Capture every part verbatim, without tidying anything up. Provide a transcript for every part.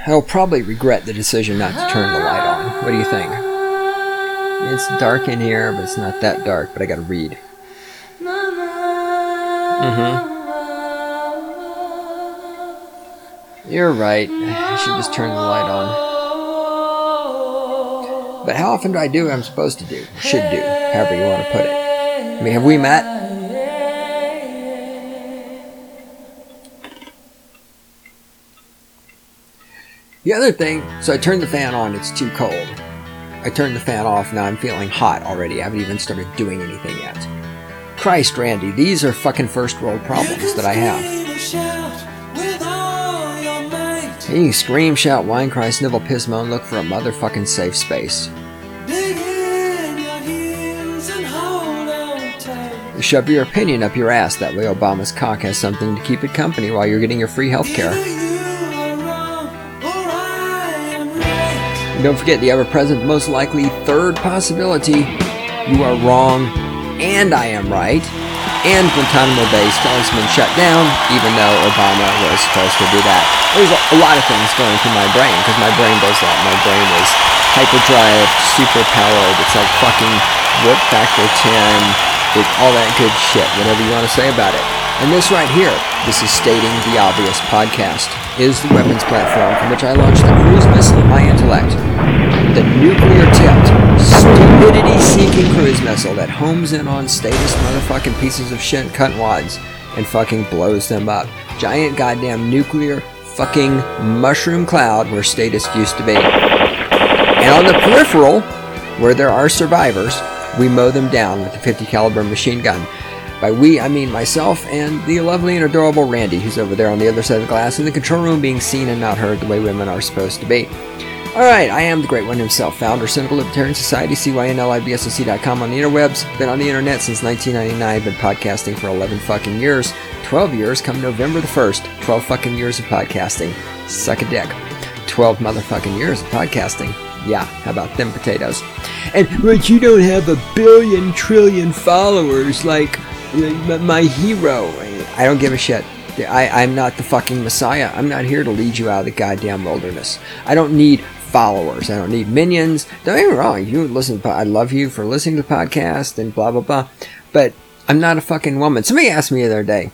I'll probably regret the decision not to turn the light on. What do you think? It's dark in here, but it's not that dark, but I gotta read. Mm-hmm. You're right. I should just turn the light on. But how often do I do what I'm supposed to do? Should do, however you want to put it. I mean, have we met? The other thing, so I turned the fan on, it's too cold. I turned the fan off, now I'm feeling hot already. I haven't even started doing anything yet. Christ, Randy, these are fucking first world problems that I have. You scream, shout, whine, cry, snivel, piss, moan, look for a motherfucking safe space. You shove your opinion up your ass, that way Obama's cock has something to keep it company while you're getting your free health care. And don't forget the ever-present, most likely third possibility. You are wrong, and I am right. And Guantanamo Bay has been shut down, even though Obama was supposed to do that. There's a lot of things going through my brain, because my brain does that. My brain is hyperdrive, super powered. It's like fucking whip factor ten, it, all that good shit, whatever you want to say about it. And this right here, this is Stating the Obvious podcast, is the weapons platform from which I launched the cruise missile of my intellect. The nuclear-tipped, stupidity-seeking cruise missile that homes in on statist motherfucking pieces of shit cuntwads and fucking blows them up. Giant goddamn nuclear fucking mushroom cloud where statists used to be. And on the peripheral, where there are survivors, we mow them down with a fifty caliber machine gun. By we, I mean myself and the lovely and adorable Randy, who's over there on the other side of the glass in the control room being seen and not heard the way women are supposed to be. Alright, I am the Great One himself, founder, Cynical Libertarian Society, C Y N L I B S O C dot com on the interwebs. Been on the internet since nineteen ninety-nine, been podcasting for eleven fucking years. twelve years come November the first. twelve fucking years of podcasting. Suck a dick. twelve motherfucking years of podcasting. Yeah, how about them potatoes? And, but you don't have a billion trillion followers like my hero. I don't give a shit. I, I'm not the fucking messiah. I'm not here to lead you out of the goddamn wilderness. I don't need followers. I don't need minions. Don't get me wrong. You listen. To, I love you for listening to the podcast and blah, blah, blah. But I'm not a fucking woman. Somebody asked me the other day.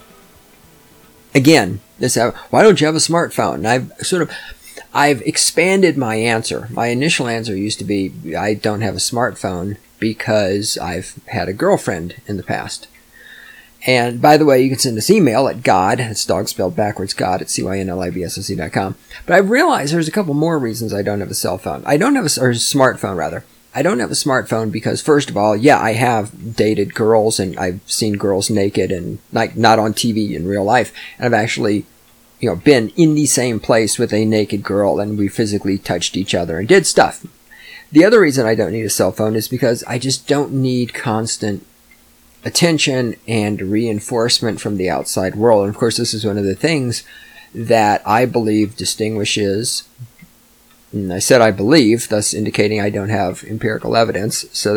Again, this, why don't you have a smartphone? And I've sort of, I've expanded my answer. My initial answer used to be, I don't have a smartphone because I've had a girlfriend in the past. And, by the way, you can send us email at God, it's dog spelled backwards, God, at C Y N L I B S O C dot com. But I realized there's a couple more reasons I don't have a cell phone. I don't have a, or a smartphone, rather. I don't have a smartphone because, first of all, yeah, I have dated girls, and I've seen girls naked, and like not on T V in real life. And I've actually, you know, been in the same place with a naked girl, and we physically touched each other and did stuff. The other reason I don't need a cell phone is because I just don't need constant attention and reinforcement from the outside world. And of course, this is one of the things that I believe distinguishes, and I said I believe, thus indicating I don't have empirical evidence, so